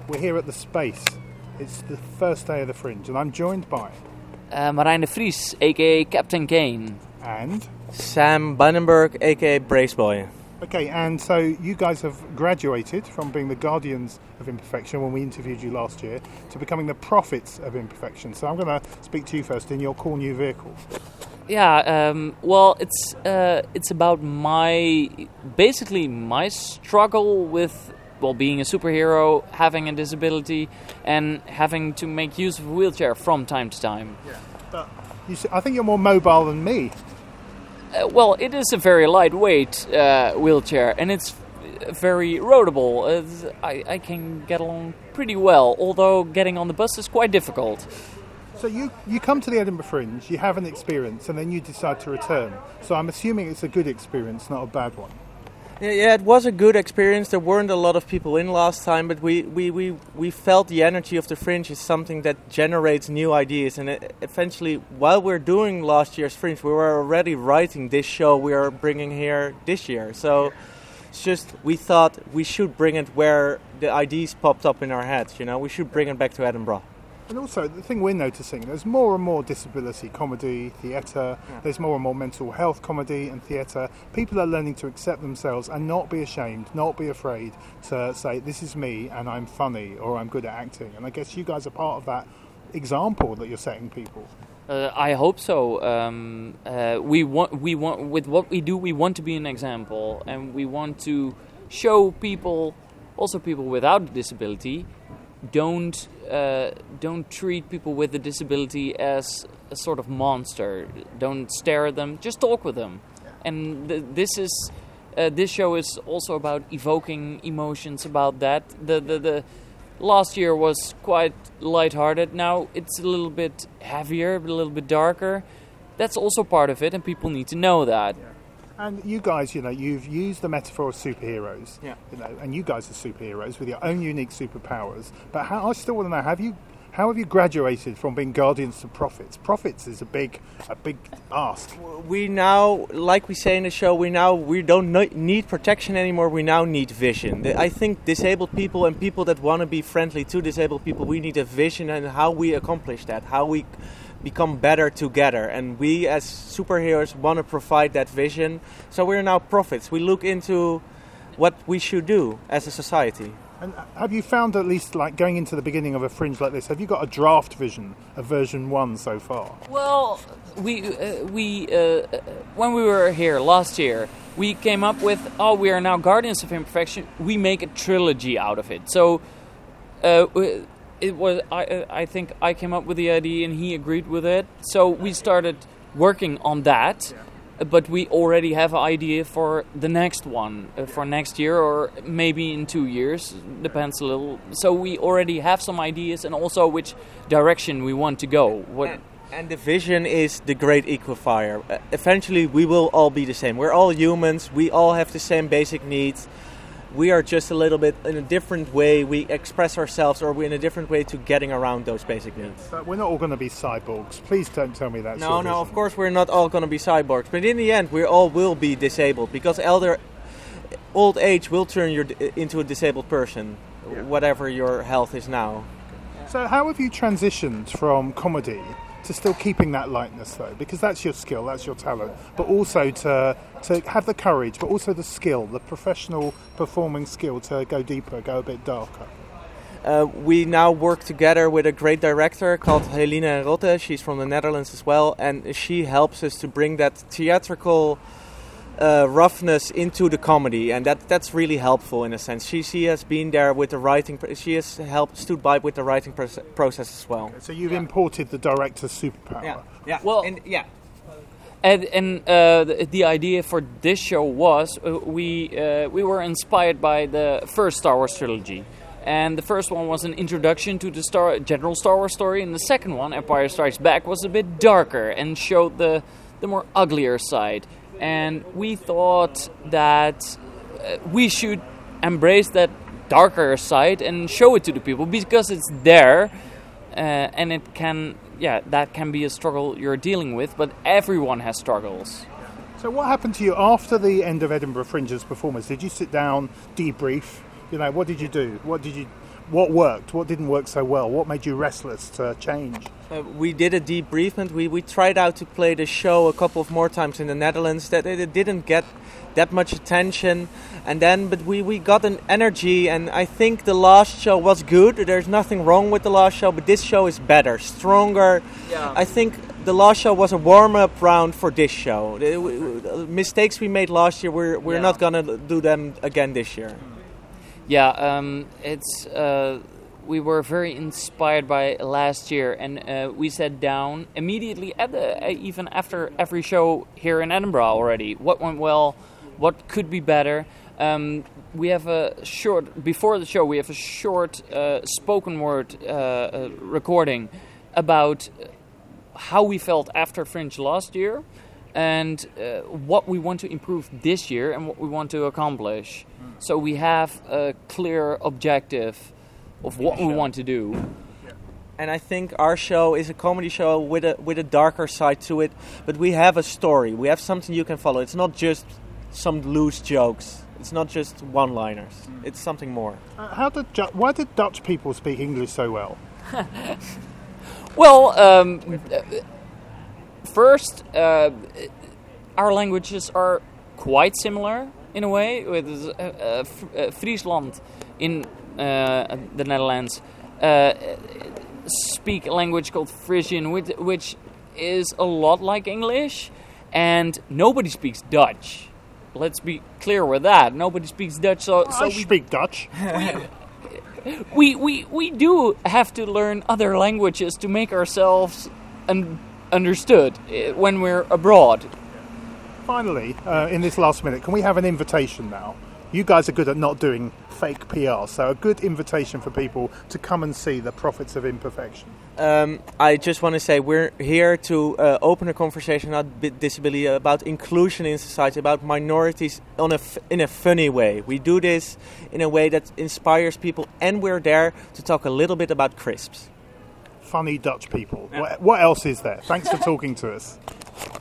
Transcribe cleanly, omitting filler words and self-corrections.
We're here at the Space. It's the first day of the Fringe, and I'm joined by... Marijn de Vries, a.k.a. Captain Kane. And? Sam Bunnenberg, a.k.a. Braceboy. Okay, and so you guys have graduated from being the guardians of imperfection when we interviewed you last year to becoming the prophets of imperfection. So I'm going to speak to you first in your cool new vehicle. Yeah, well, it's about my struggle with, well, being a superhero, having a disability, and having to make use of a wheelchair from time to time. Yeah, but I think you're more mobile than me. Well, it is a very lightweight wheelchair, and it's very roadable. I can get along pretty well, although getting on the bus is quite difficult. So you come to the Edinburgh Fringe, you have an experience, and then you decide to return. So I'm assuming it's a good experience, not a bad one. Yeah, it was a good experience. There weren't a lot of people in last time, but we felt the energy of the Fringe is something that generates new ideas. And eventually, while we're doing last year's Fringe, we were already writing this show we are bringing here this year. So it's just, we thought we should bring it where the ideas popped up in our heads, you know. We should bring it back to Edinburgh. And also, the thing we're noticing, there's more and more disability comedy, theatre, there's more and more mental health comedy and theatre. People are learning to accept themselves and not be ashamed, not be afraid to say, this is me and I'm funny or I'm good at acting. And I guess you guys are part of that example that you're setting people. I hope so. We want with what we do, we want to be an example, and we want to show people, also people without a disability, don't treat people with a disability as a sort of monster. Don't stare at them. Just talk with them. And this show is also about evoking emotions about that. The last year was quite lighthearted. Now it's a little bit heavier, a little bit darker. That's also part of it, and people need to know that. Yeah. And you guys, you know, you've used the metaphor of superheroes, you know, and you guys are superheroes with your own unique superpowers. But I still want to know, how have you graduated from being guardians to prophets? Prophets is a big ask. We now, like we say in the show, we don't need protection anymore. We now need vision. I think disabled people and people that want to be friendly to disabled people, we need a vision and how we accomplish that, how we become better together, and we as superheroes want to provide that vision. So we're now prophets. We look into what we should do as a society. And have you found, at least like going into the beginning of a Fringe like this, have you got a draft vision of version 1 so far? Well, we when we were here last year, we came up with, we are now Guardians of Imperfection. We make a trilogy out of it. So it was, I think I came up with the idea and he agreed with it. So we started working on that, but we already have an idea for the next one, for next year or maybe in 2 years, depends a little. So we already have some ideas and also which direction we want to go. And the vision is the great equifier. Eventually we will all be the same. We're all humans, we all have the same basic needs. We are just a little bit in a different way. We express ourselves, or we're in a different way to getting around those basic needs. But we're not all going to be cyborgs. Please don't tell me that. No, of course we're not all going to be cyborgs. But in the end, we all will be disabled because old age will turn you into a disabled person, whatever your health is now. So how have you transitioned from comedy to still keeping that lightness, though? Because that's your skill, that's your talent. But also to have the courage, but also the skill, the professional performing skill to go deeper, go a bit darker. We now work together with a great director called Helene Rotte. She's from the Netherlands as well, and she helps us to bring that theatrical roughness into the comedy, and that's really helpful in a sense. She has been there with the writing. She has stood by with the writing process as well. Okay, so you've imported the director's superpower. Yeah. Well, and the idea for this show was we were inspired by the first Star Wars trilogy. And the first one was an introduction to the general Star Wars story, and the second one, Empire Strikes Back, was a bit darker and showed the more uglier side. And we thought that we should embrace that darker side and show it to the people because it's there, and it can, that can be a struggle you're dealing with, but everyone has struggles. So what happened to you after the end of Edinburgh Fringe's performance? Did you sit down, debrief? You know, what did you do? What worked? What didn't work so well? What made you restless to change? We did a debriefment. We tried out to play the show a couple of more times in the Netherlands. That it didn't get that much attention, but we got an energy, and I think the last show was good. There's nothing wrong with the last show, but this show is better, stronger. Yeah. I think the last show was a warm-up round for this show. Mistakes we made last year, we're not gonna do them again this year. Yeah, we were very inspired by last year, and we sat down immediately even after every show here in Edinburgh already. What went well? What could be better? We have before the show, we have a short spoken word recording about how we felt after Fringe last year, and what we want to improve this year and what we want to accomplish. So we have a clear objective of what we want to do. And I think our show is a comedy show with a darker side to it, but we have a story. We have something you can follow. It's not just some loose jokes. It's not just one-liners. It's something more. Why did Dutch people speak English so well? Well, first, our languages are quite similar in a way. With Friesland in the Netherlands speak a language called Frisian, which is a lot like English, and nobody speaks Dutch. Let's be clear with that. Nobody speaks Dutch, so I speak Dutch. We do have to learn other languages to make ourselves understood when we're abroad. Finally, in this last minute, can we have an invitation now? You guys are good at not doing fake PR, so a good invitation for people to come and see the Prophets of Imperfection. I just want to say we're here to open a conversation about disability, about inclusion in society, about minorities in a funny way. We do this in a way that inspires people, and we're there to talk a little bit about crisps. Funny Dutch people. Yeah. What else is there? Thanks for talking to us.